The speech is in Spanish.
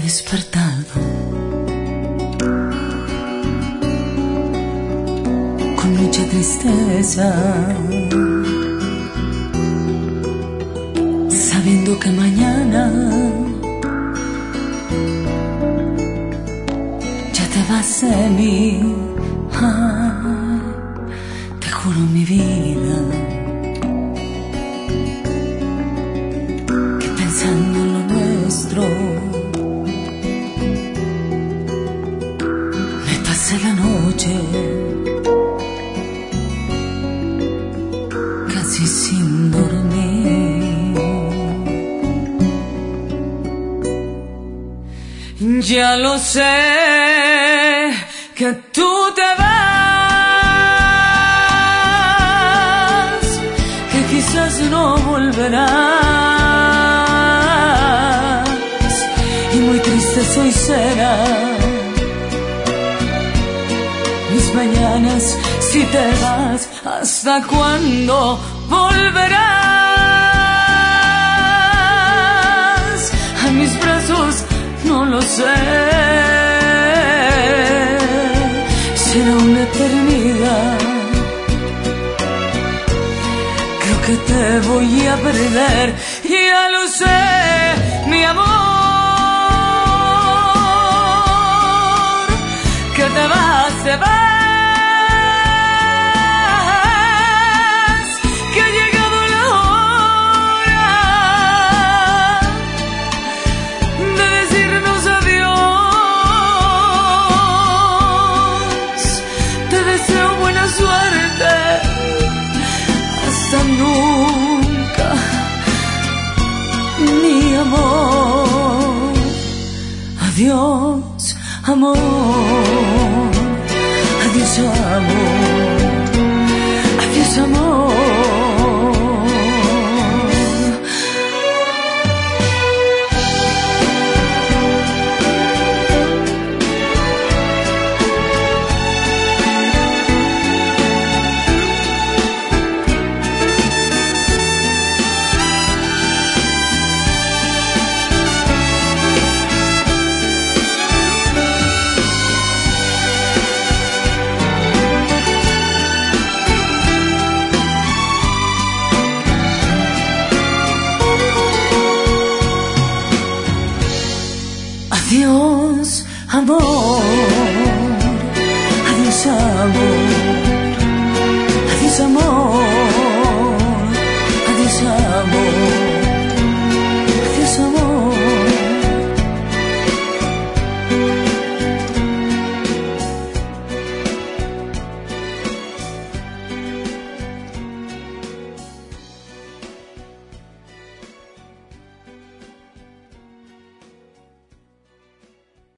despertado con mucha tristeza, sabiendo que mañana ya te vas de mí. Te juro mi vida que pensando en lo nuestro me pasé la noche casi sin dormir. Ya lo sé que tú te vas, que quizás no volverás, y muy triste soy será mis mañanas si te vas. ¿Hasta cuándo volverás a mis brazos? No lo sé. Será una eternidad. Creo que te voy a perder. Ya lo sé, mi amor, que te vas, te vas. Nunca, mi amor. Adiós, amor. Adiós, amor. Adiós, amor. Adiós, amor.